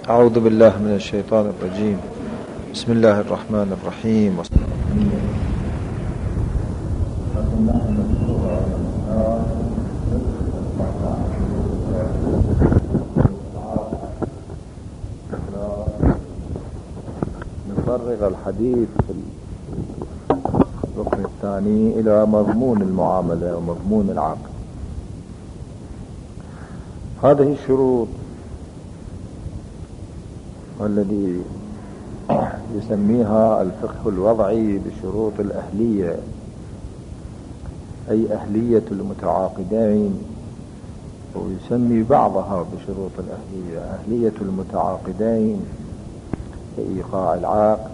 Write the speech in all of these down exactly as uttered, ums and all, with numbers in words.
أعوذ بالله من الشيطان الرجيم. بسم الله الرحمن الرحيم. نفرغ الحديث في الركن الثاني إلى مضمون المعاملة ومضمون العقد. هذه الشروط والذي يسميها الفقه الوضعي بشروط الأهلية، أي أهلية المتعاقدين، ويسمي بعضها بشروط الأهلية أهلية المتعاقدين كإيقاع العقد،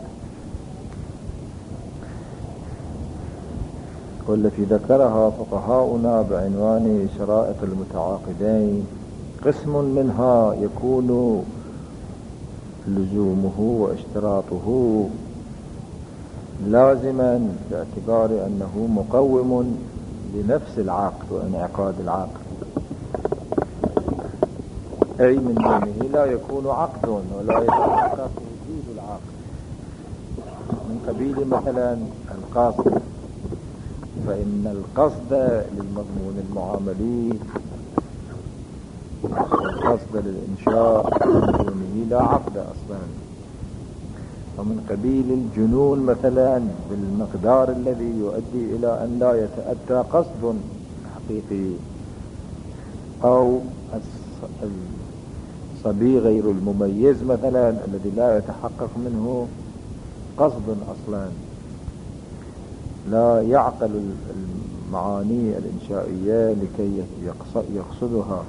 والتي ذكرها فقهاؤنا بعنوان شرائط المتعاقدين. قسم منها يكون لزومه واشتراطه لازما باعتبار أنه مقوم لنفس العقد وانعقاد العقد، أي من دونه لا يكون عقد ولا يتحقق وجود العقد، من قبيل مثلا القصد، فإن القصد للمضمون المعاملي والقصد للإنشاء من دونه لا عقد أصلا. ومن قبيل الجنون مثلا بالمقدار الذي يؤدي إلى أن لا يتأتى قصد حقيقي، أو الصبي غير المميز مثلا الذي لا يتحقق منه قصد أصلا، لا يعقل المعاني الإنشائية لكي يقصدها.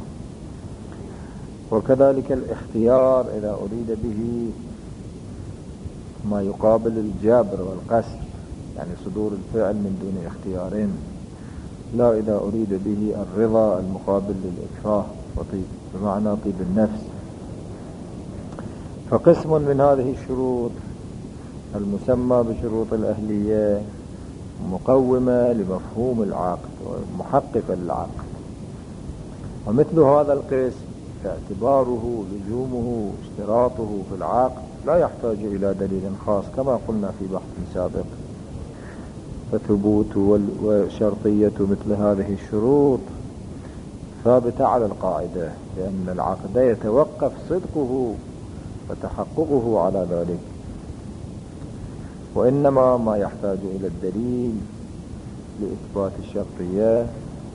وكذلك الاختيار إذا أريد به ما يقابل الجبر والقسر، يعني صدور الفعل من دون اختيارين، لا إذا أريد به الرضا المقابل للإكراه وطيب بمعنى طيب النفس. فقسم من هذه الشروط المسمى بشروط الأهلية مقومة لمفهوم العقد ومحققة للعقد، ومثل هذا القسم اعتباره لزومه اشتراطه في العقد لا يحتاج إلى دليل خاص كما قلنا في بحث سابق. فثبوت وشرطية مثل هذه الشروط ثابتة على القاعدة، لأن العقد يتوقف صدقه وتحققه على ذلك، وإنما ما يحتاج إلى الدليل لإثبات الشرطية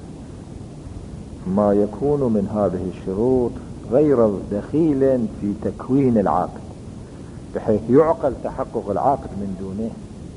ما يكون من هذه الشروط غير دخيل في تكوين العقد، بحيث يعقل تحقق العقد من دونه،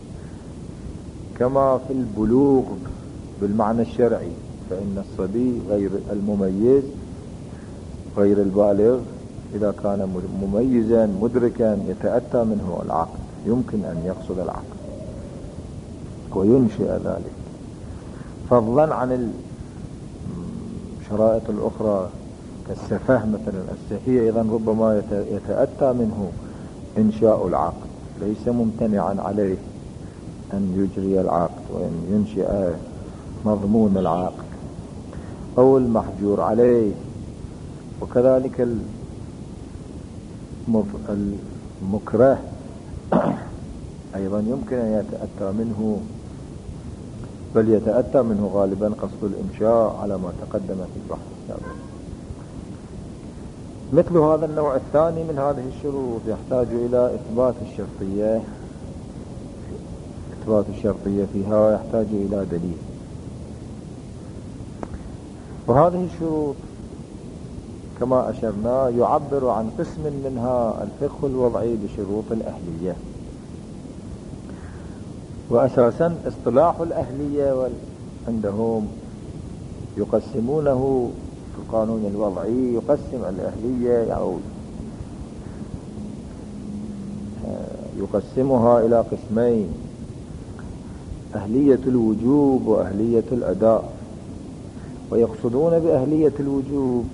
كما في البلوغ بالمعنى الشرعي، فإن الصبي غير المميز غير البالغ إذا كان مميزا مدركا يتأتى منه العقد، يمكن أن يقصد العقد وينشئ ذلك، فضلا عن الشرائط الأخرى كالسفه مثلا. السفيه أيضا ربما يتأتى منه إنشاء العقد، ليس ممتنعا عليه أن يجري العقد وأن ينشئ مضمون العقد، أو المحجور عليه. وكذلك المكره أيضا يمكن أن يتأتى منه، بل يتأتى منه غالبا قصد الإنشاء على ما تقدم في البحث السابق. مثل هذا النوع الثاني من هذه الشروط يحتاج إلى إثبات الشرطية، إثبات الشرطية فيها يحتاج إلى دليل. وهذه الشروط كما أشرنا يعبر عن قسم منها الفقه الوضعي بشروط الأهلية. وأساسا اصطلاح الأهلية عندهم يقسمونه في القانون الوضعي، يقسم الأهلية أو يقسمها إلى قسمين: أهلية الوجوب وأهلية الأداء. ويقصدون بأهلية الوجوب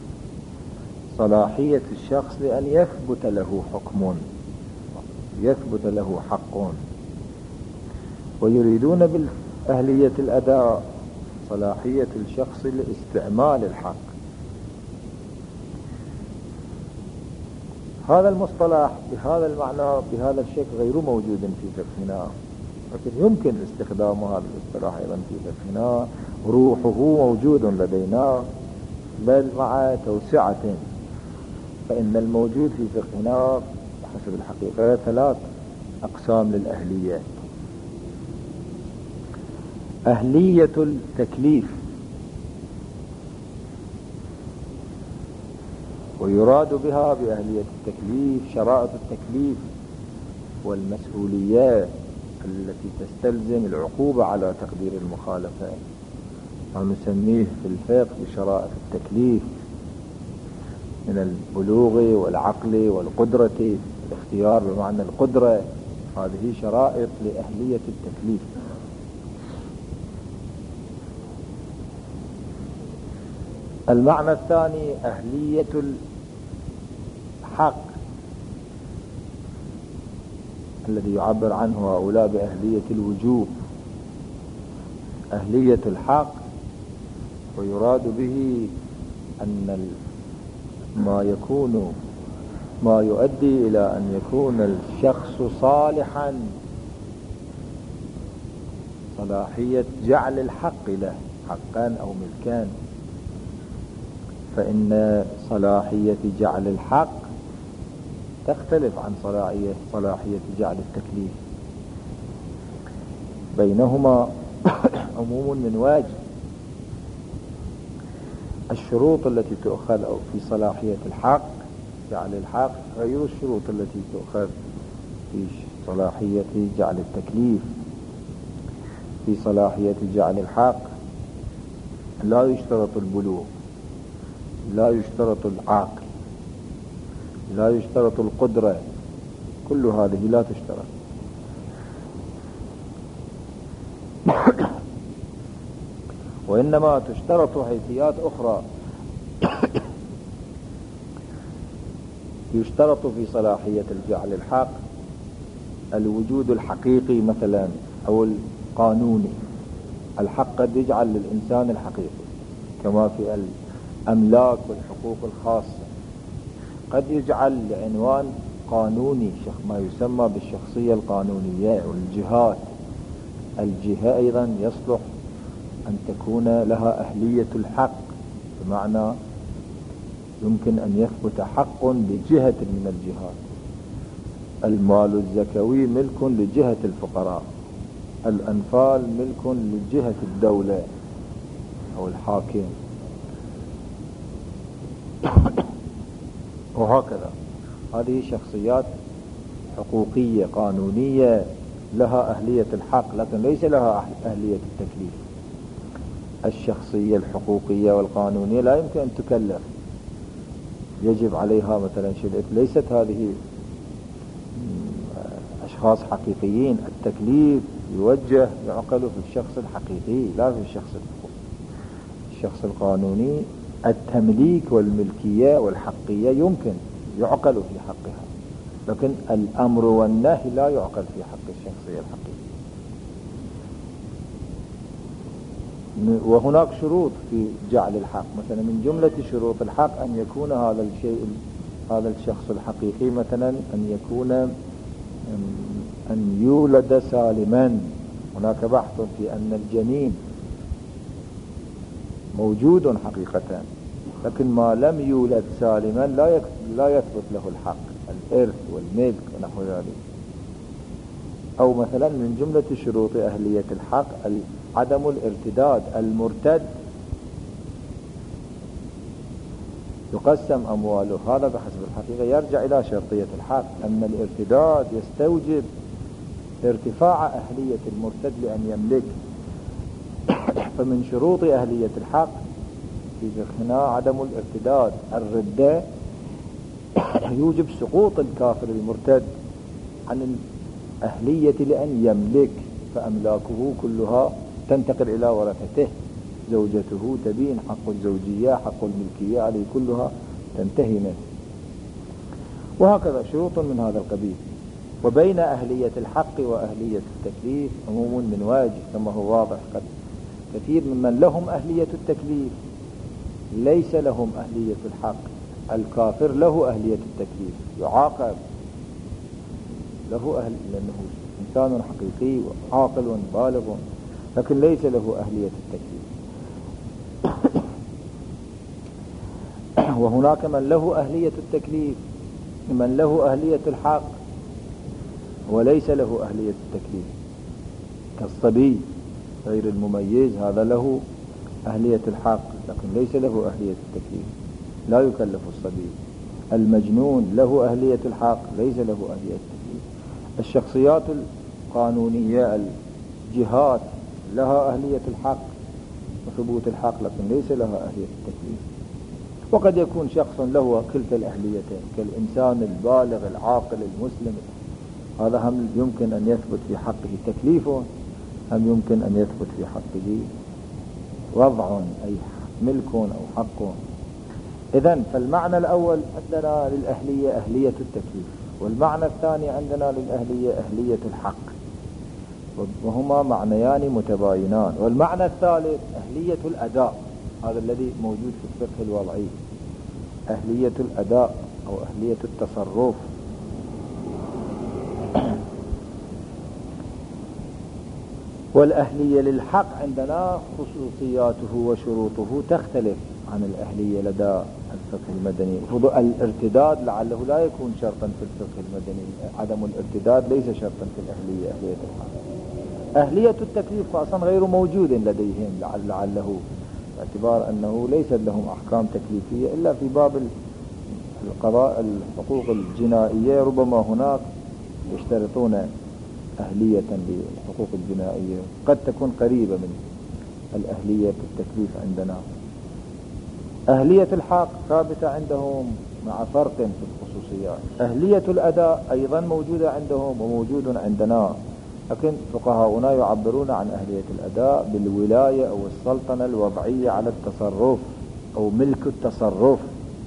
صلاحية الشخص لأن يثبت له حكم، يثبت له حق. ويريدون بالأهلية الأداء صلاحية الشخص لاستعمال الحق. هذا المصطلح بهذا المعنى بهذا الشكل غير موجود في فقهنا، لكن يمكن استخدام هذا الاصطلاح أيضا في فقهنا، روحه موجود لدينا بل مع توسعة. فإن الموجود في فقهنا حسب الحقيقة ثلاث أقسام للأهلية: أهلية التكليف، ويراد بها بأهلية التكليف شرائط التكليف والمسؤوليات التي تستلزم العقوبة على تقدير المخالفة، ونسميه في الفقه بشرائط التكليف من البلوغ والعقل والقدرة، الاختيار بمعنى القدرة. هذه شرائط لأهلية التكليف. المعنى الثاني أهلية الحق الذي يعبر عنه هؤلاء بأهلية الوجوب، أهلية الحق، ويراد به أن ما يكون ما يؤدي إلى أن يكون الشخص صالحا، صلاحية جعل الحق له حقا أو ملكان. فإن صلاحية جعل الحق تختلف عن صلاحية صلاحية جعل التكليف، بينهما عموم من واجب. الشروط التي تؤخذ في صلاحية الحق جعل الحق غير الشروط التي تؤخذ في صلاحية جعل التكليف. في صلاحية جعل الحق لا يشترط البلوغ، لا يشترط العقل، لا يشترط القدرة، كل هذه لا تشترط. وإنما تشترط حيثيات أخرى. يشترط في صلاحية الجعل الحق الوجود الحقيقي مثلا أو القانوني. الحق قد يجعل للإنسان الحقيقي كما في الأملاك والحقوق الخاصة، قد يجعل لعنوان قانوني ما يسمى بالشخصية القانونية والجهات. الجهة أيضا يصلح أن تكون لها أهلية الحق، بمعنى يمكن أن يثبت حق لجهة من الجهات. المال الزكوي ملك لجهة الفقراء، الأنفال ملك لجهة الدولة أو الحاكم، وهكذا. هذه شخصيات حقوقية قانونية لها أهلية الحق، لكن ليس لها أهلية التكليف. الشخصية الحقوقية والقانونية لا يمكن أن تكلف، يجب عليها مثلا شيء. ليست هذه أشخاص حقيقيين. التكليف يوجه يعقل في الشخص الحقيقي لا في الشخص الحقوقي. الشخص القانوني التمليك والملكية والحقية يمكن يعقل في حقها، لكن الأمر والنهي لا يعقل في حق الشخصية الحقيقية. وهناك شروط في جعل الحق، مثلا من جملة شروط الحق أن يكون هذا الشيء هذا الشخص الحقيقي مثلا أن يكون أن يولد سالما. هناك بحث في أن الجنين موجود حقيقة، لكن ما لم يولد سالما لا لا يثبت له الحق، الإرث والملك ونحو ذلك. أو مثلا من جملة شروط أهلية الحق عدم الارتداد. المرتد يقسم أمواله، هذا بحسب الحقيقة يرجع إلى شرطية الحق، أن الارتداد يستوجب ارتفاع أهلية المرتد لأن يملك. فمن شروط أهلية الحق في فقهنا عدم الارتداد. الردة يوجب سقوط الكافر المرتد عن الأهلية لأن يملك، فأملاكه كلها تنتقل إلى ورثته، زوجته تبين حق الزوجية حق الملكية عليه كلها تنتهي منه، وهكذا شروط من هذا القبيل. وبين أهلية الحق وأهلية التكليف عموم من واجب كما هو واضح. قد كثير ممن لهم أهلية التكليف ليس لهم أهلية الحق، الكافر له أهلية التكليف، يعاقب، له أهل، لأنه إنسان حقيقي وعاقل بالغ، لكن ليس له أهلية التكليف. وهناك من له أهلية التكليف، من له أهلية الحق وليس له أهلية التكليف، كالصبي غير المميز، هذا له أهلية الحق لكن ليس له أهلية التكليف، لا يكلف الصبي. المجنون له أهلية الحق ليس له أهلية التكليف. الشخصيات القانونية، الجهات لها أهلية الحق وثبوت الحق لكن ليس لها أهلية التكليف. وقد يكون شخص له كلتا الأهليتين كالإنسان البالغ العاقل المسلم، هذا هم يمكن أن يثبت في حقه تكليفه، هم يمكن أن يثبت في حقه وضع أي ملك أو حق. إذن فالمعنى الأول عندنا للأهلية أهلية التكليف، والمعنى الثاني عندنا للأهلية أهلية الحق، وهما معنيان متباينان. والمعنى الثالث أهلية الأداء، هذا الذي موجود في الفقه الوضعي، أهلية الأداء أو أهلية التصرف. والأهلية للحق عندنا خصوصياته وشروطه تختلف عن الأهلية لدى الفقه المدني. الارتداد لعله لا يكون شرطا في الفقه المدني، عدم الارتداد ليس شرطا في الأهلية أهلية الحق. أهلية التكليف أصلا غير موجود لديهم لعله، باعتبار أنه ليس لهم أحكام تكليفية إلا في باب القضاء الحقوق الجنائية، ربما هناك يشترطون أهلية للحقوق الجنائية، قد تكون قريبة من الأهلية في التكليف عندنا. أهلية الحق ثابتة عندهم مع فرق في الخصوصيات. أهلية الأداء أيضا موجودة عندهم وموجود عندنا، لكن فقهاؤنا يعبرون عن أهلية الأداء بالولاية أو السلطنة الوضعية على التصرف أو ملك التصرف،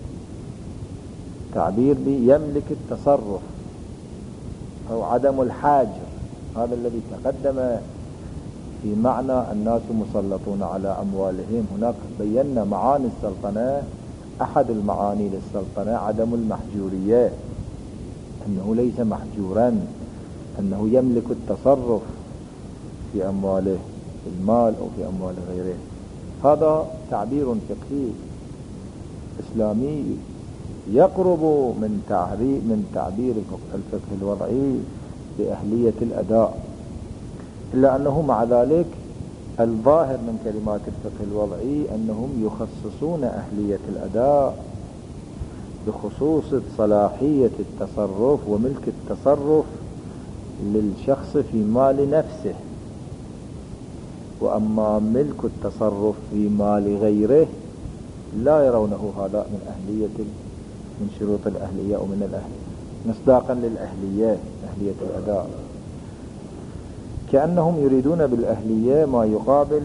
تعبير بيملك التصرف أو عدم الحاجر، هذا الذي تقدم في معنى الناس مسلطون على أموالهم. هناك بينا معاني السلطنة، أحد المعاني للسلطنة عدم المحجورية، أنه ليس محجورا، أنه يملك التصرف في أمواله، في المال أو في أموال غيره. هذا تعبير فقهي إسلامي يقرب من تعبير من تعبير الفقه الوضعي بأهلية الأداء، إلا أنه مع ذلك الظاهر من كلمات الفقه الوضعي أنهم يخصصون أهلية الأداء بخصوص صلاحية التصرف وملك التصرف للشخص في مال نفسه، وأما ملك التصرف في مال غيره لا يرونه هذا من أهلية من شروط الأهلية أو من الأهلية، مصداقا للأهلية أهلية الأداء، كأنهم يريدون بالأهلية ما يقابل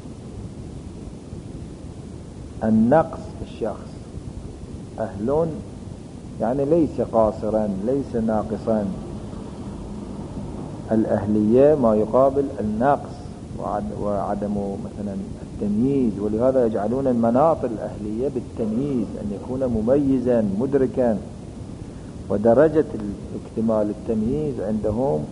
النقص في الشخص. أهل يعني ليس قاصرا ليس ناقصا، الأهلية ما يقابل النقص وعدم مثلا التمييز، ولهذا يجعلون مناط الأهلية بالتمييز، أن يكون مميزا مدركا، ودرجة اكتمال التمييز عندهم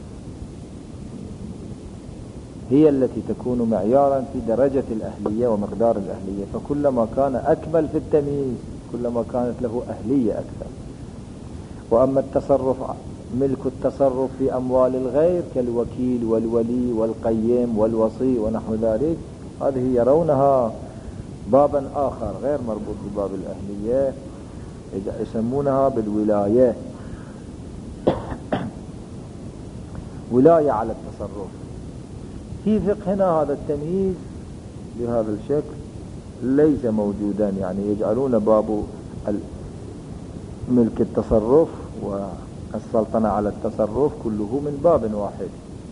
هي التي تكون معيارا في درجة الأهلية ومقدار الأهلية. فكلما كان أكمل في التمييز كلما كانت له أهلية أكثر. وأما التصرف ملك التصرف في أموال الغير كالوكيل والولي والقيم والوصي ونحو ذلك، هذه يرونها بابا آخر غير مربوط بباب الأهلية، يسمونها بالولاية، ولاية على التصرف. في فقهنا هذا التمييز بهذا الشكل ليس موجودا، يعني يجعلون باب ملك التصرف والسلطنة على التصرف كله من باب واحد،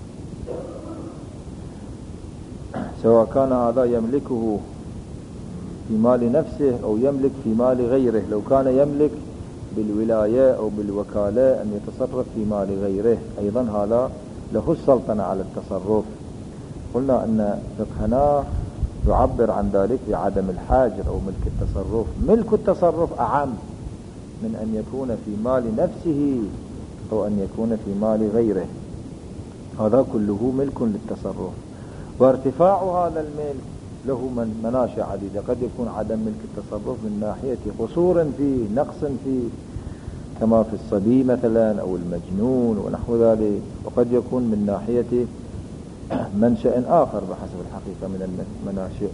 سواء كان هذا يملكه في مال نفسه أو يملك في مال غيره. لو كان يملك بالولاية أو بالوكالة أن يتصرف في مال غيره أيضا هذا له السلطنة على التصرف. قلنا أن فقهنا يعبر عن ذلك بعدم الحاجر أو ملك التصرف. ملك التصرف أعم من أن يكون في مال نفسه أو أن يكون في مال غيره، هذا كله ملك للتصرف. وارتفاع هذا الملك له من مناشئ عديدة، قد يكون عدم ملك التصرف من ناحية قصور فيه، نقص فيه، كما في الصبي مثلا أو المجنون ونحو ذلك، وقد يكون من ناحية منشأ آخر بحسب الحقيقة من المناشئ.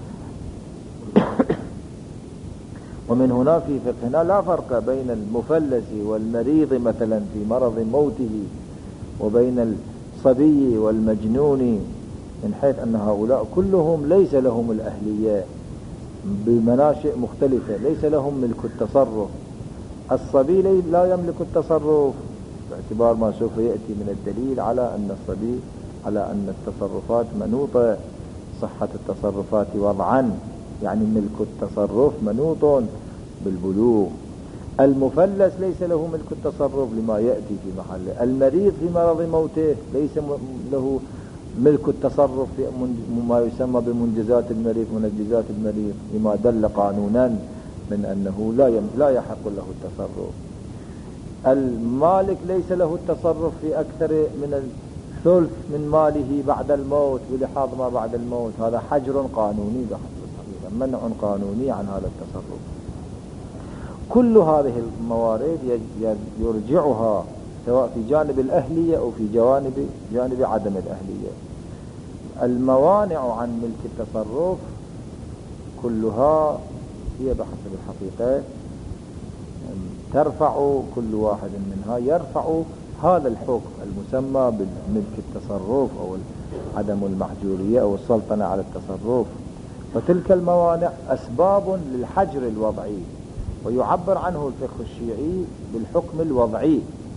ومن هنا في فقهنا لا فرق بين المفلس والمريض مثلا في مرض موته وبين الصبي والمجنون، من حيث أن هؤلاء كلهم ليس لهم الأهلية بمناشئ مختلفة، ليس لهم ملك التصرف. الصبي لا يملك التصرف باعتبار ما سوف يأتي من الدليل على أن الصبي على أن التصرفات منوطة، صحة التصرفات وضعا، يعني ملك التصرف منوط بالبلوغ. المفلس ليس له ملك التصرف لما يأتي في محله. المريض في مرض موته ليس له ملك التصرف في ما يسمى بمنجزات المريض، منجزات المريض، لما دل قانونا من أنه لا لا يحق له التصرف. المالك ليس له التصرف في أكثر من الثلث من ماله بعد الموت بلحاظ ما بعد الموت، هذا حجر قانوني بحسب الحقيقة، منع قانوني عن هذا التصرف. كل هذه الموارد يرجعها سواء في جانب الأهلية أو في جانب جانب عدم الأهلية. الموانع عن ملك التصرف كلها هي بحسب الحقيقة ترفع، كل واحد منها يرفع هذا الحكم المسمى بملك التصرف أو عدم المحجورية أو السلطنة على التصرف. وتلك الموانع أسباب للحجر الوضعي، ويعبر عنه الفقه الشيعي بالحكم الوضعي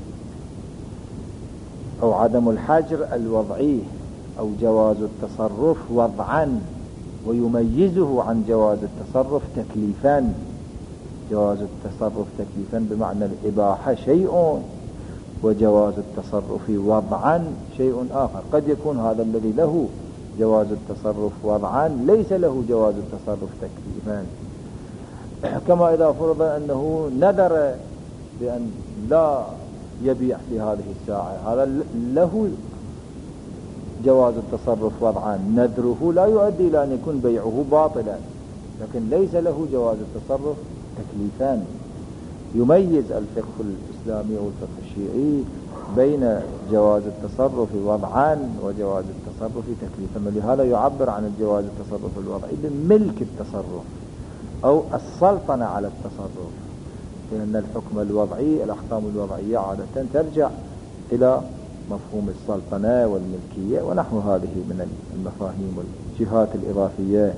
أو عدم الحجر الوضعي أو جواز التصرف وضعا، ويميزه عن جواز التصرف تكليفا. جواز التصرف تكليفا بمعنى الإباحة شيء، وجواز التصرف وضعا شيء آخر. قد يكون هذا الذي له جواز التصرف وضعا ليس له جواز التصرف تكليفا، كما إذا فرض أنه نذر بأن لا يبيع في هذه الساعة، هذا له جواز التصرف وضعا، نذره لا يؤدي إلى أن يكون بيعه باطلا، لكن ليس له جواز التصرف تكليفان. يميز الفقه الإسلامي والفقه الشيعي بين جواز التصرف وضعا وجواز التصرف تكليفا، ولهذا يعبر عن الجواز التصرف الوضعي بملك التصرف أو السلطنة على التصرف، لأن الحكم الوضعي الأحكام الوضعية عادة ترجع إلى مفهوم السلطنة والملكية ونحو هذه من المفاهيم والجهات الإضافية.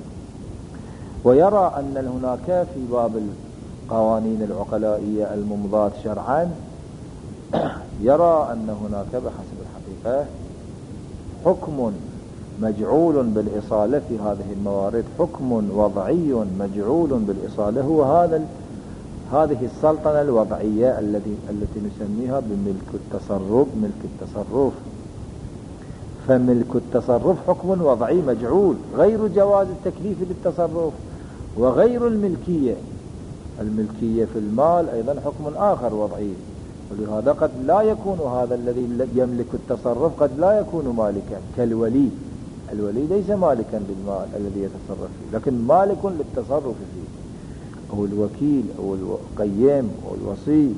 ويرى أن هناك في باب القوانين العقلائية الممضاة شرعا، يرى أن هناك بحسب الحقيقة حكم مجعول بالإصالة في هذه الموارد، حكم وضعي مجعول بالإصالة، هو هذا هذه السلطنة الوضعية التي التي نسميها بملك التصرف. ملك التصرف فملك التصرف حكم وضعي مجعول، غير جواز التكليف للتصرف وغير الملكية. الملكية في المال أيضا حكم آخر وضعي، ولهذا قد لا يكون هذا الذي يملك التصرف قد لا يكون مالكا كالولي. الولي ليس مالكا للمال الذي يتصرف فيه، لكن مالك للتصرف فيه، أو الوكيل أو القيم أو الوصي.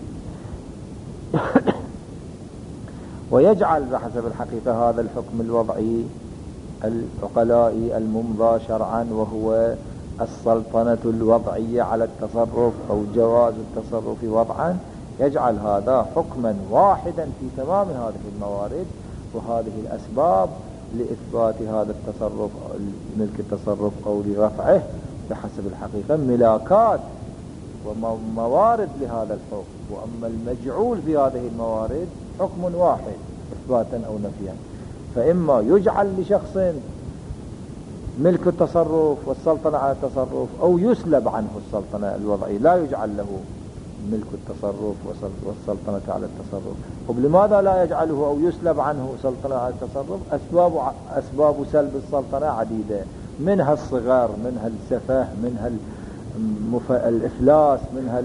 ويجعل بحسب الحقيقة هذا الحكم الوضعي العقلائي الممضى شرعا، وهو السلطنة الوضعية على التصرف أو جواز التصرف وضعا، يجعل هذا حكما واحدا في تمام هذه الموارد وهذه الأسباب لإثبات هذا التصرف ملك التصرف أو لرفعه بحسب الحقيقة ملاكات وموارد لهذا الحكم. وأما المجعول في هذه الموارد حكم واحد إثباتا أو نفيا، فإما يجعل لشخص ملك التصرف والسلطنة على التصرف، أو يسلب عنه السلطنة الوضعية، لا يجعل له ملك التصرف والسلطنة على التصرف. ولماذا لا يجعله أو يسلب عنه سلطنة على التصرف؟ أسباب أسباب سلب السلطنة عديدة، منها الصغار، منها السفه، منها الإفلاس، منها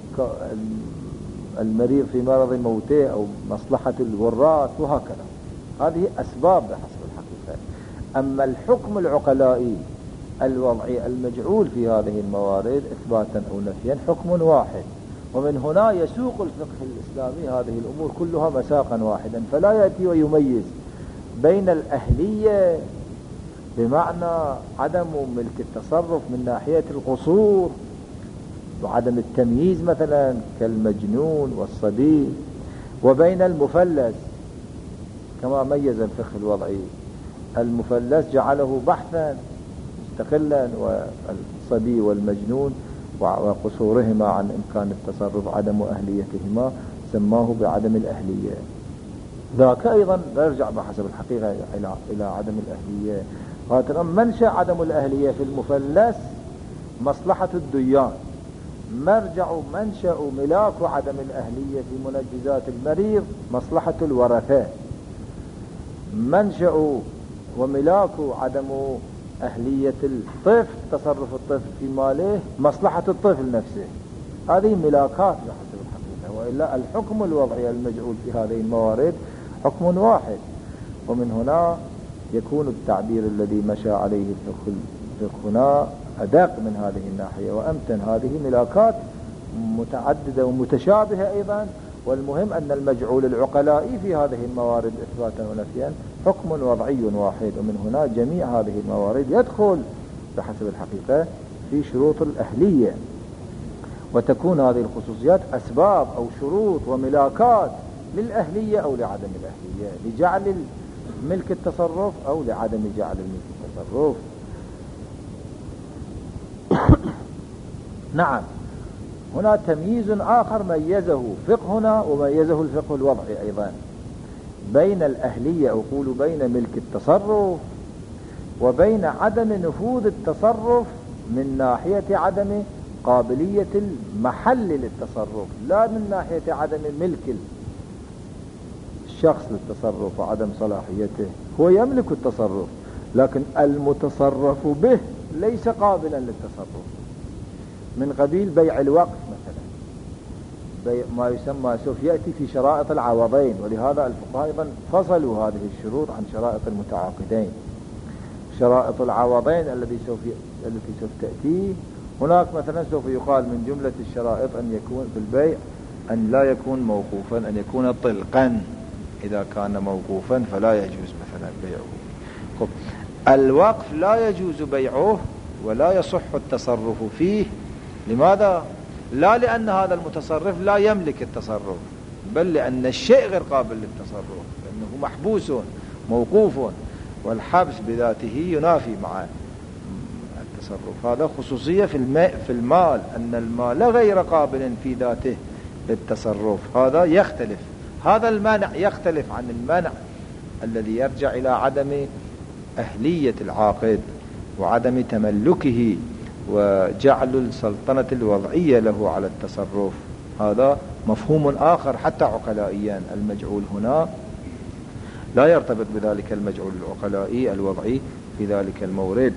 المريض في مرض موته أو مصلحة الوراث وهكذا. هذه أسباب بحسب الحقيقة. أما الحكم العقلائي الوضعي المجعول في هذه الموارد إثباتا أو نفيا حكم واحد، ومن هنا يسوق الفقه الإسلامي هذه الأمور كلها مساقا واحدا، فلا يأتي ويميز بين الأهلية بمعنى عدم ملك التصرف من ناحية القصور وعدم التمييز مثلا كالمجنون والصبي، وبين المفلس كما ميز الفقه الوضعي. المفلس جعله بحثا مستقلا، والصبي والمجنون وقصورهما عن إمكان التصرف عدم أهليتهما سماه بعدم الأهلية. ذاك أيضا يرجع بحسب الحقيقة إلى إلى عدم الأهلية. هذا منشأ عدم الأهلية في المفلس مصلحة الديان، مرجع منشأ ملاك عدم الأهلية في منجزات المريض مصلحة الورثة، منشأ وملاك عدم أهلية الطفل تصرف الطفل في ماله مصلحة الطفل نفسه. هذه ملاكات بحسب الحقيقة، وإلا الحكم الوضعي المجعول في هذه الموارد حكم واحد. ومن هنا يكون التعبير الذي مشى عليه الفقه هنا أدق من هذه الناحية وأمتن. هذه ملاكات متعددة ومتشابهة أيضا، والمهم أن المجعول العقلائي في هذه الموارد إثباتا ونفيا حكم وضعي واحد. ومن هنا جميع هذه الموارد يدخل بحسب الحقيقة في شروط الأهلية، وتكون هذه الخصوصيات أسباب أو شروط وملاكات للأهلية أو لعدم الأهلية، لجعل ملك التصرف أو لعدم جعل ملك التصرف. نعم، هنا تمييز آخر ميزه فقهنا وميزه الفقه الوضعي أيضا بين الأهلية، أقول بين ملك التصرف وبين عدم نفوذ التصرف من ناحية عدم قابلية المحل للتصرف، لا من ناحية عدم ملك الشخص للتصرف وعدم صلاحيته. هو يملك التصرف لكن المتصرف به ليس قابلا للتصرف، من قبيل بيع الوقف مثلا، بيع ما يسمى سوف يأتي في شرائط العوضين. ولهذا الفقهاء أيضا فصلوا هذه الشروط عن شرائط المتعاقدين. شرائط العوضين الذي سوف التي سوف تأتي هناك مثلا سوف يقال من جملة الشرائط أن يكون في البيع أن لا يكون موقوفا، أن يكون طلقا. إذا كان موقوفا فلا يجوز مثلا بيعه. الوقف لا يجوز بيعه ولا يصح التصرف فيه. لماذا؟ لا لأن هذا المتصرف لا يملك التصرف، بل لأن الشيء غير قابل للتصرف، لأنه محبوس موقوف، والحبس بذاته ينافي مع التصرف. هذا خصوصية في الماء في المال، أن المال غير قابل في ذاته للتصرف. هذا يختلف، هذا المانع يختلف عن المانع الذي يرجع إلى عدم أهلية العاقد وعدم تملكه وجعل السلطنة الوضعية له على التصرف. هذا مفهوم آخر حتى عقلائيا. المجعول هنا لا يرتبط بذلك المجعول العقلائي الوضعي في ذلك المورد.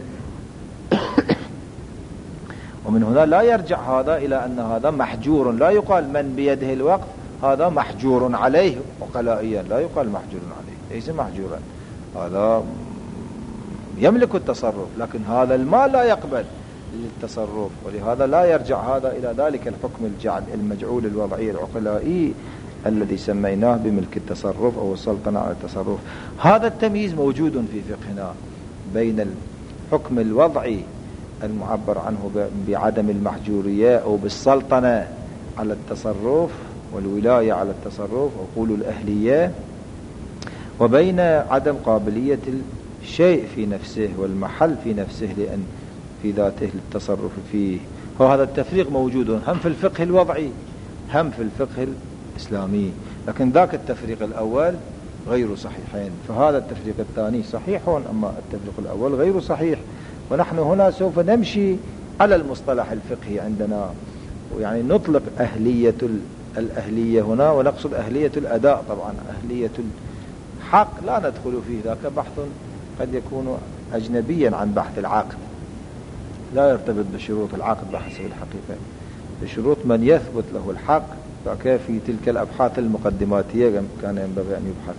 ومن هنا لا يرجع هذا إلى أن هذا محجور. لا يقال من بيده الوقف هذا محجور عليه عقلائيا، لا يقال محجور عليه، ليس محجورا، هذا يملك التصرف، لكن هذا المال لا يقبل للتصرف. ولهذا لا يرجع هذا إلى ذلك الحكم الجعل المجعول الوضعي العقلائي الذي سميناه بملك التصرف أو السلطنة على التصرف. هذا التمييز موجود في فقهنا بين الحكم الوضعي المعبر عنه بعدم المحجورية أو بالسلطنة على التصرف والولاية على التصرف أقول الأهلية، وبين عدم قابلية الشيء في نفسه والمحل في نفسه لأن في ذاته للتصرف فيه. وهذا التفريق موجود هم في الفقه الوضعي هم في الفقه الإسلامي، لكن ذاك التفريق الأول غير صحيحين، فهذا التفريق الثاني صحيح أما التفريق الأول غير صحيح. ونحن هنا سوف نمشي على المصطلح الفقهي عندنا، يعني نطلق أهلية الأهلية هنا ونقصد أهلية الأداء. طبعا أهلية الحق لا ندخل فيه، ذاك بحث قد يكون أجنبيا عن بحث العقد، لا يرتبط بشروط العقد بحسب الحقيقة، بشروط من يثبت له الحق، فكيف في تلك الأبحاث المقدماتية كان ينبغي أن يبحث.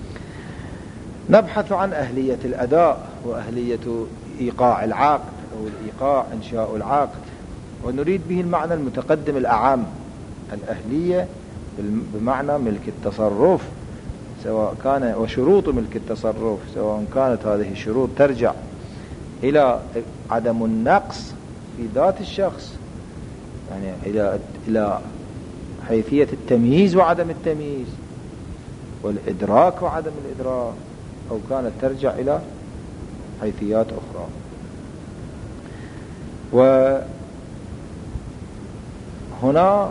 نبحث عن أهلية الأداء وأهلية إيقاع العقد أو الإيقاع إنشاء العقد، ونريد به المعنى المتقدم الأعم، الأهلية بمعنى ملك التصرف سواء كان، وشروط ملك التصرف سواء كانت هذه الشروط ترجع إلى عدم النقص في ذات الشخص، يعني إلى إلى حيثية التمييز وعدم التمييز والإدراك وعدم الإدراك، أو كانت ترجع إلى حيثيات أخرى. وهنا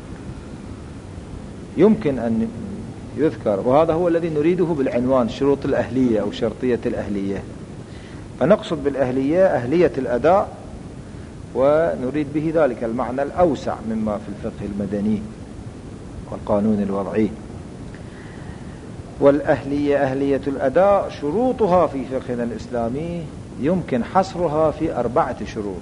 يمكن أن يذكر، وهذا هو الذي نريده بالعنوان شروط الأهلية أو شرطية الأهلية، فنقصد بالأهلية أهلية الأداء، ونريد به ذلك المعنى الأوسع مما في الفقه المدني والقانون الوضعي. والأهلية أهلية الأداء شروطها في فقهنا الإسلامي يمكن حصرها في أربعة شروط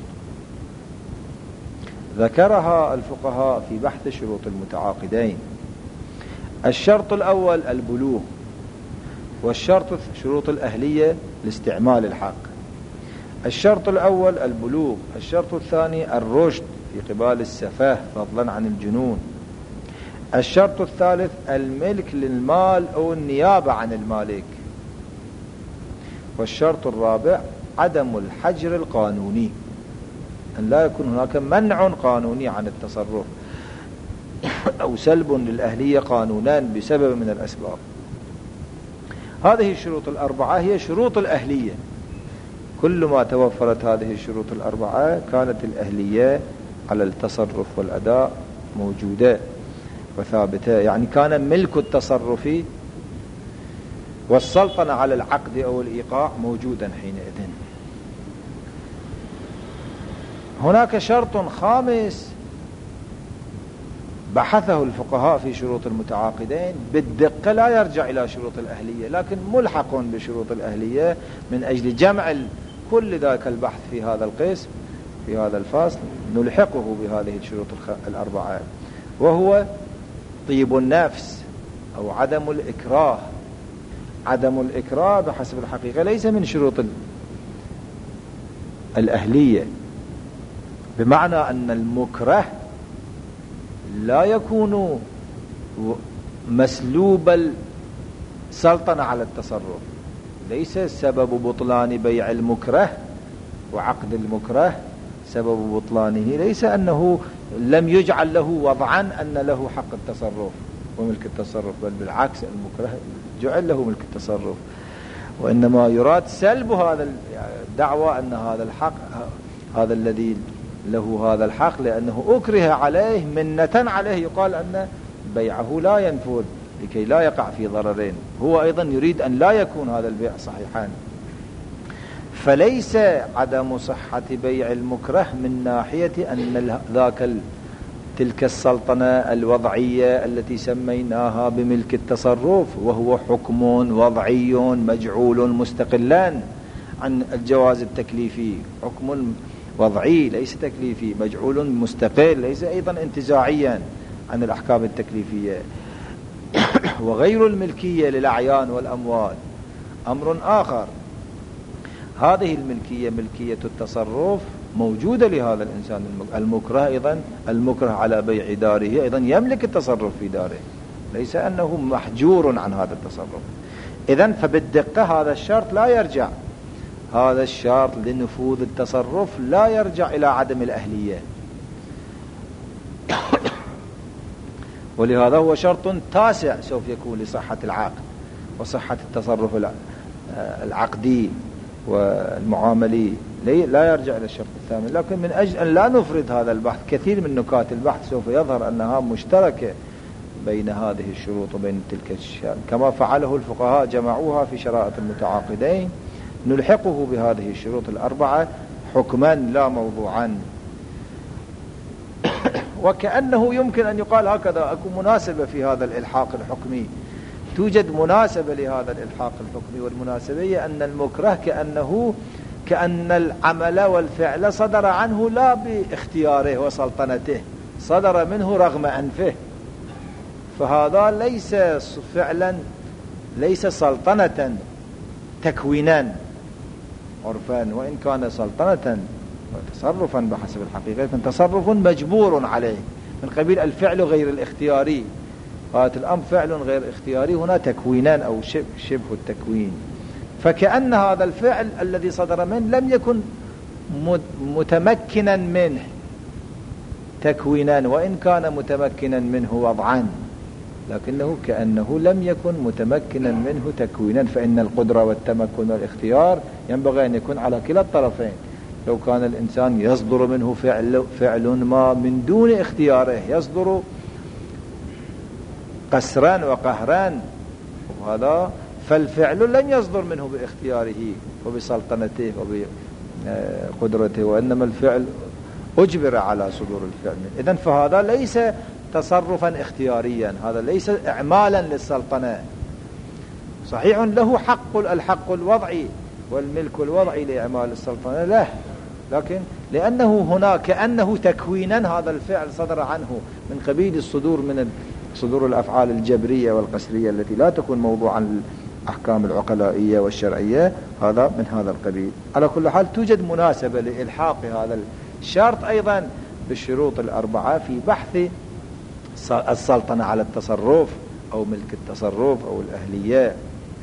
ذكرها الفقهاء في بحث شروط المتعاقدين. الشرط الأول البلوغ، والشرط شروط الأهلية لاستعمال الحق. الشرط الأول البلوغ، الشرط الثاني الرشد في قبال السفاه فضلا عن الجنون. الشرط الثالث الملك للمال أو النيابة عن المالك. والشرط الرابع عدم الحجر القانوني، أن لا يكون هناك منع قانوني عن التصرف أو سلب للأهلية قانونان بسبب من الأسباب. هذه الشروط الأربعة هي شروط الأهلية، كل ما توفرت هذه الشروط الأربعة كانت الأهلية على التصرف والأداء موجودة وثابتة، يعني كان ملك التصرف والسلطنة على العقد أو الإيقاع موجودا حينئذ. هناك شرط خامس بحثه الفقهاء في شروط المتعاقدين بالدقة، لا يرجع إلى شروط الأهلية لكن ملحق بشروط الأهلية من أجل جمع كل ذاك البحث في هذا القسم في هذا الفصل، نلحقه بهذه الشروط الأربعة، وهو طيب النفس أو عدم الإكراه. عدم الإكراه بحسب الحقيقة ليس من شروط الأهلية، بمعنى أن المكره لا يكون مسلوب السلطنة على التصرف، ليس سبب بطلان بيع المكره وعقد المكره سبب بطلانه ليس أنه لم يجعل له وضعا أن له حق التصرف وملك التصرف، بل بالعكس المكره جعل له ملك التصرف، وإنما يراد سلب هذا الدعوة أن هذا الحق هذا الذي له هذا الحق لأنه أكره عليه منة عليه، يقال أن بيعه لا ينفذ لكي لا يقع في ضررين، هو أيضا يريد أن لا يكون هذا البيع صحيحا. فليس عدم صحة بيع المكره من ناحية أن ذاك تلك السلطنة الوضعية التي سميناها بملك التصرف، وهو حكم وضعي مجعول مستقلا عن الجواز التكليفي، حكم وضعي ليس تكليفي مجعول مستقل، ليس أيضا انتزاعيا عن الأحكام التكليفية. وغير الملكية للأعيان والأموال أمر آخر، هذه الملكية ملكية التصرف موجودة لهذا الإنسان المكره، أيضا المكره على بيع داره أيضا يملك التصرف في داره، ليس أنه محجور عن هذا التصرف. إذن فبالدقة هذا الشرط لا يرجع، هذا الشرط لنفوذ التصرف لا يرجع إلى عدم الأهلية، ولهذا هو شرط تاسع سوف يكون لصحة العقد وصحة التصرف العقدي والمعاملي، لا يرجع إلى الشرط الثامن. لكن من أجل أن لا نفرد هذا البحث، كثير من نكات البحث سوف يظهر أنها مشتركة بين هذه الشروط وبين تلك الشروط، كما فعله الفقهاء جمعوها في شرائط المتعاقدين، نلحقه بهذه الشروط الأربعة حكما لا موضوعا. وكأنه يمكن أن يقال هكذا أكون مناسبة في هذا الإلحاق الحكمي توجد مناسبة لهذا الإلحاق الحكمي، والمناسبة هي أن المكره كأنه كأن العمل والفعل صدر عنه لا باختياره وسلطنته، صدر منه رغم أنفه، فهذا ليس فعلا، ليس سلطنة تكوينا عرفا، وإن كان سلطنة وتصرفا بحسب الحقيقة فتصرف مجبور عليه من قبيل الفعل غير الاختياري. هذا الأمر فعل غير اختياري، هنا تكوينان أو شبه التكوين، فكأن هذا الفعل الذي صدر منه لم يكن متمكنا منه تكوينا، وإن كان متمكنا منه وضعا، لكنه كأنه لم يكن متمكنا منه تكوينا، فإن القدرة والتمكن والاختيار ينبغي أن يكون على كلا الطرفين. لو كان الإنسان يصدر منه فعل, فعل ما من دون اختياره، يصدر قسرا وقهرا، وهذا فالفعل لم يصدر منه باختياره وبسلطنته وبقدرته، وإنما الفعل أجبر على صدور الفعل. إذن فهذا ليس تصرفا اختياريا، هذا ليس إعمالا للسلطنة. صحيح له حق الحق الوضعي والملك الوضعي لإعمال السلطنة له، لكن لأنه هنا كأنه تكوينا هذا الفعل صدر عنه من قبيل الصدور من صدور الأفعال الجبرية والقسرية التي لا تكون موضوعا للأحكام العقلائية والشرعية، هذا من هذا القبيل. على كل حال توجد مناسبة لإلحاق هذا الشرط أيضا بالشروط الأربعة في بحث السلطنة على التصرف أو ملك التصرف أو الأهلية.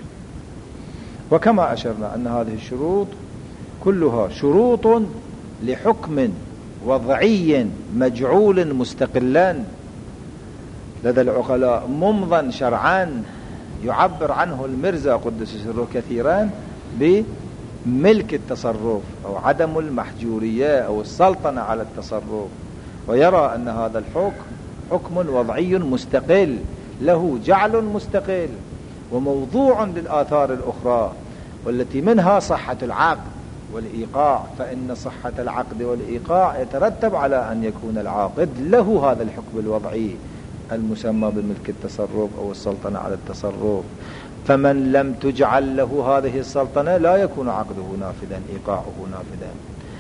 وكما أشرنا أن هذه الشروط كلها شروط لحكم وضعي مجعول مستقلا لدى العقلاء ممضى شرعا، يعبر عنه المرزا قدس سره كثيرا بملك التصرف أو عدم المحجورية أو السلطنة على التصرف، ويرى أن هذا الحكم حكم وضعي مستقل له جعل مستقل وموضوع للآثار الأخرى، والتي منها صحة العقد والإيقاع، فإن صحة العقد والإيقاع يترتب على أن يكون العاقد له هذا الحكم الوضعي المسمى بملك التصرف أو السلطنة على التصرف. فمن لم تجعل له هذه السلطنة لا يكون عقده نافذا، إيقاعه نافذا،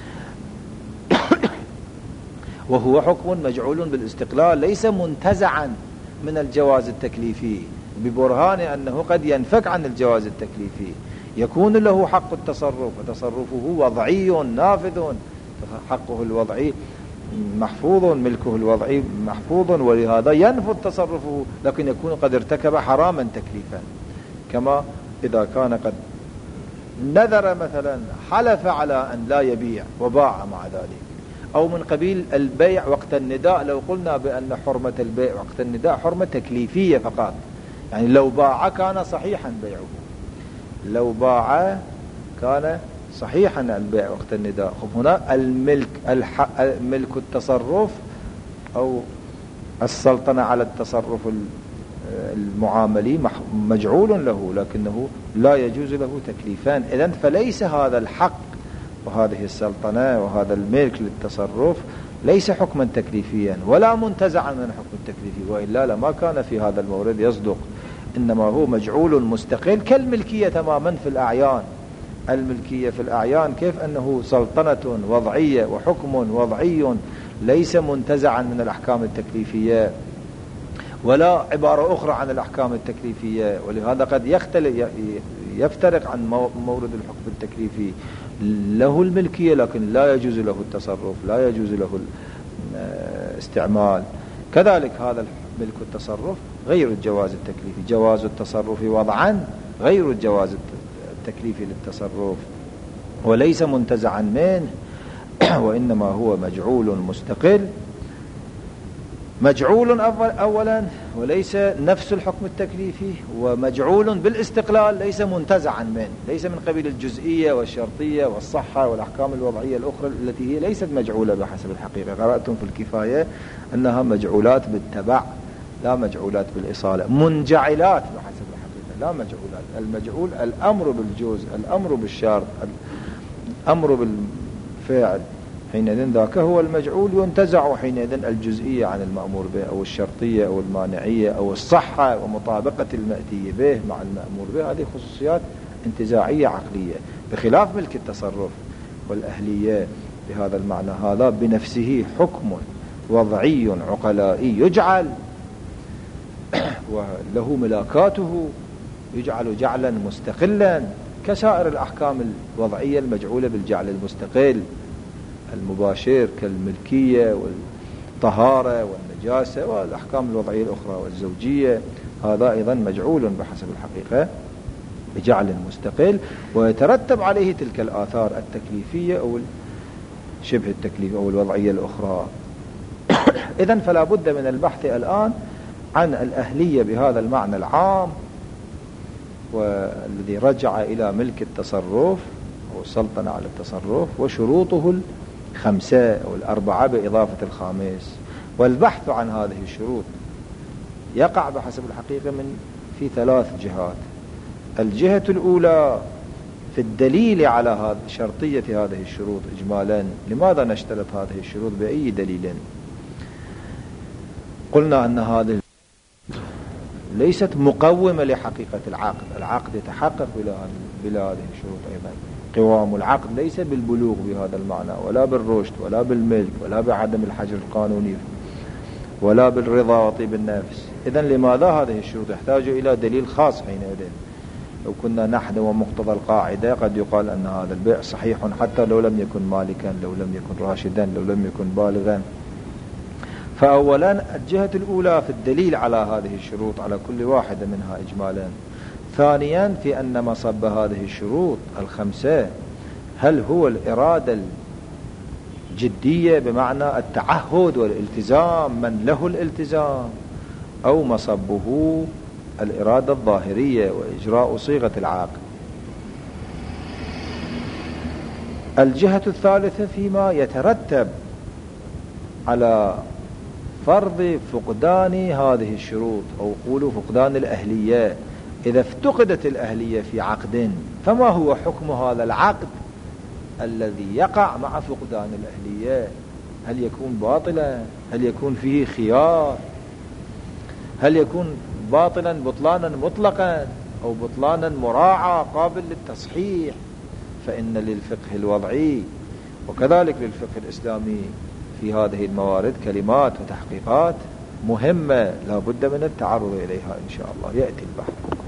وهو حكم مجعول بالاستقلال ليس منتزعا من الجواز التكليفي ببرهان أنه قد ينفك عن الجواز التكليفي، يكون له حق التصرف وتصرفه وضعي نافذ، حقه الوضعي محفوظ، ملكه الوضعي محفوظ، ولهذا ينفذ تصرفه، لكن يكون قد ارتكب حراما تكليفا، كما إذا كان قد نذر مثلا حلف على أن لا يبيع وباع مع ذلك، أو من قبيل البيع وقت النداء. لو قلنا بأن حرمة البيع وقت النداء حرمة تكليفية فقط، يعني لو باع كان صحيحا بيعه، لو باع كان صحيحا البيع وقت النداء. هنا الملك ملك التصرف أو السلطنة على التصرف المعاملي مجعول له، لكنه لا يجوز له تكليفان. إذن فليس هذا الحق وهذه السلطنة وهذا الملك للتصرف ليس حكما تكليفيا ولا منتزعا من الحكم التكليفي، وإلا لما كان في هذا المورد يصدق، إنما هو مجعول مستقل كالملكية تماما في الأعيان. الملكية في الأعيان كيف أنه سلطنة وضعية وحكم وضعي ليس منتزعا من الأحكام التكليفية ولا عبارة أخرى عن الأحكام التكليفية، ولهذا قد يختلف يفترق عن مورد الحكم التكليفي، له الملكية لكن لا يجوز له التصرف، لا يجوز له الاستعمال. كذلك هذا ملك التصرف غير الجواز التكليفي، جواز التصرف وضعا غير الجواز التكليفي للتصرف، وليس منتزعا منه وإنما هو مجعول مستقل، مجعول أولا وليس نفس الحكم التكليفي، ومجعول بالاستقلال ليس منتزعا منه، ليس من قبيل الجزئية والشرطية والصحة والأحكام الوضعية الأخرى التي هي ليست مجعولة بحسب الحقيقة. قرأتم في الكفاية أنها مجعولات بالتبع لا مجعولات بالإصالة، منجعلات بحسب الحقيقة لا مجعولات. المجعول الأمر بالجوز، الأمر بالشرط، الأمر بالفعل، حينئذ ذاك هو المجعول، ينتزع حينئذ الجزئية عن المأمور به، أو الشرطية أو المانعية أو الصحة ومطابقة المأتي به مع المأمور به. هذه خصوصيات انتزاعية عقلية، بخلاف ملك التصرف والأهلية بهذا المعنى. هذا بنفسه حكم وضعي عقلائي يجعل وله ملاكاته، يجعل جعلا مستقلا كسائر الأحكام الوضعية المجعولة بالجعل المستقل المباشر، كالملكية والطهارة والنجاسة والأحكام الوضعية الأخرى والزوجية. هذا أيضا مجعول بحسب الحقيقة بجعل مستقل، ويترتب عليه تلك الآثار التكليفية أو شبه التكليف أو الوضعية الأخرى. إذن فلا بد من البحث الآن عن الأهلية بهذا المعنى العام، والذي رجع إلى ملك التصرف أو السلطنة على التصرف، وشروطه الخمسة أو الأربعة بإضافة الخامس. والبحث عن هذه الشروط يقع بحسب الحقيقة من في ثلاث جهات. الجهة الأولى في الدليل على هذه شرطية هذه الشروط إجمالا. لماذا نشترط هذه الشروط؟ بأي دليل؟ قلنا أن هذه ليست مقومة لحقيقة العقد. العقد يتحقق بلا هذه الشروط. أيضا قوام العقد ليس بالبلوغ بهذا المعنى، ولا بالرشد، ولا بالملك، ولا بعدم الحجر القانوني، ولا بالرضا وطيب النفس. إذن لماذا هذه الشروط؟ يحتاج إلى دليل خاص. حينئذ لو كنا نحن ومقتضى القاعدة قد يقال أن هذا البيع صحيح حتى لو لم يكن مالكا، لو لم يكن راشدا، لو لم يكن بالغا. فأولا الجهة الأولى في الدليل على هذه الشروط على كل واحدة منها إجمالا. ثانيا في أن مصب هذه الشروط الخمسة هل هو الإرادة الجدية بمعنى التعهد والالتزام، من له الالتزام، أو مصبه الإرادة الظاهرية وإجراء صيغة العقد. الجهة الثالثة فيما يترتب على فرض فقدان هذه الشروط، أو قولوا فقدان الأهلية. إذا افتقدت الأهلية في عقد فما هو حكم هذا العقد الذي يقع مع فقدان الأهلية؟ هل يكون باطلا؟ هل يكون فيه خيار؟ هل يكون باطلا بطلانا مطلقا، أو بطلانا مراعى قابل للتصحيح؟ فإن للفقه الوضعي وكذلك للفقه الإسلامي في هذه الموارد كلمات وتحقيقات مهمة لا بد من التعرض إليها إن شاء الله. يأتي البحث.